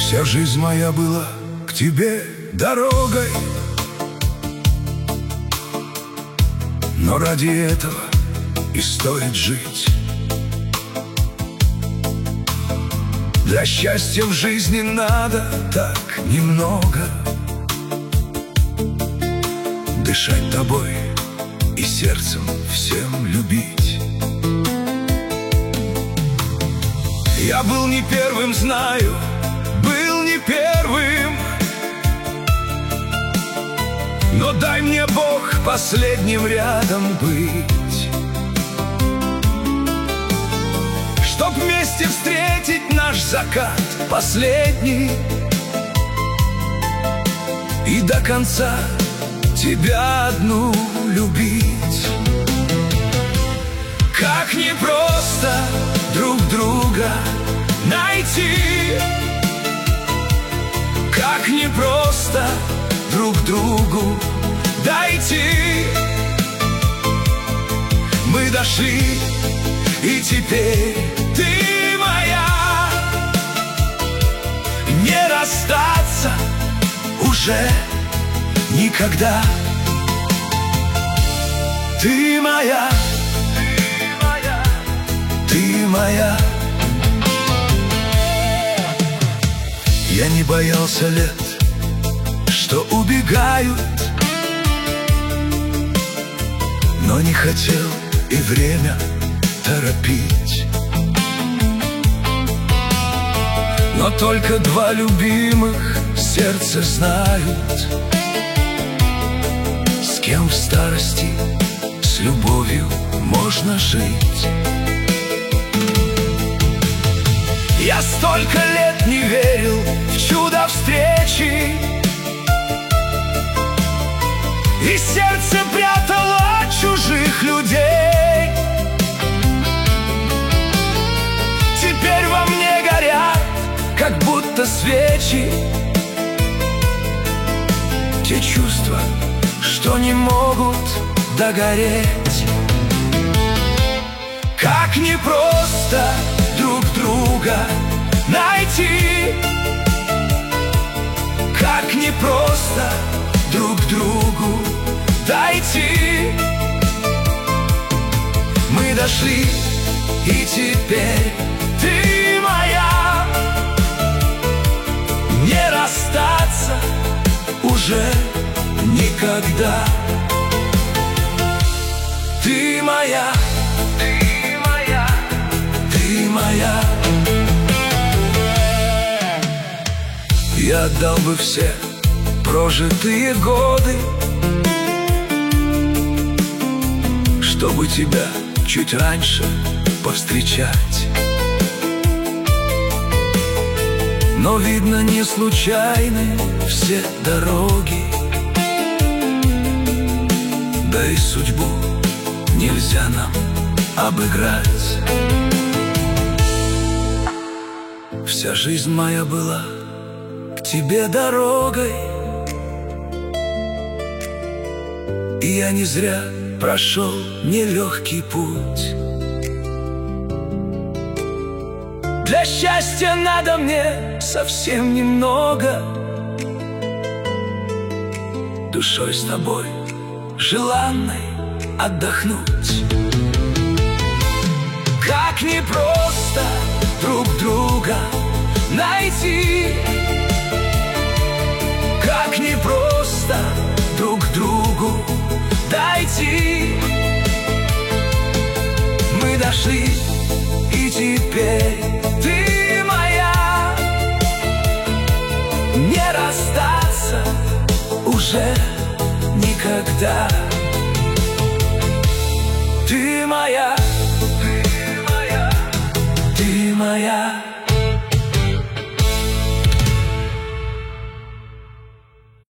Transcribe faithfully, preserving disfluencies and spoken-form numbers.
Вся жизнь моя была к тебе дорогой, но ради этого и стоит жить. Для счастья в жизни надо так немного: дышать тобой и сердцем всем любить. Я был не первым, знаю, был не первым, но дай мне, Бог, последним рядом быть, чтоб вместе встретить наш закат последний и до конца тебя одну любить. Как непросто друг друга найти, как непросто друг другу дойти. Мы дошли, и теперь ты моя, не расстаться уже никогда. Ты моя, ты моя, ты моя. Я не боялся лет, что убегают, но не хотел и время торопить. Но только два любимых сердца знают, с кем в старости с любовью можно жить. Я столько лет не верил в чудо встречи, и сердце прятало чужих людей. Теперь во мне горят, как будто свечи, те чувства, что не могут догореть. Как непросто друг друга найти, как непросто друг другу дойти. Мы дошли, и теперь ты моя, не расстаться уже никогда. Ты моя, ты моя, ты моя. Я отдал бы все прожитые годы, чтобы тебя чуть раньше повстречать. Но, видно, не случайны все дороги, да и судьбу нельзя нам обыграть. Вся жизнь моя была к тебе дорогой, и я не зря прошел нелегкий путь. Для счастья надо мне совсем немного, душой с тобой желанной отдохнуть. Как непросто друг друга найти, как непросто друг другу дойти. Мы дошли, и теперь ты моя, не расстаться уже никогда. Ты моя, ты моя, ты моя.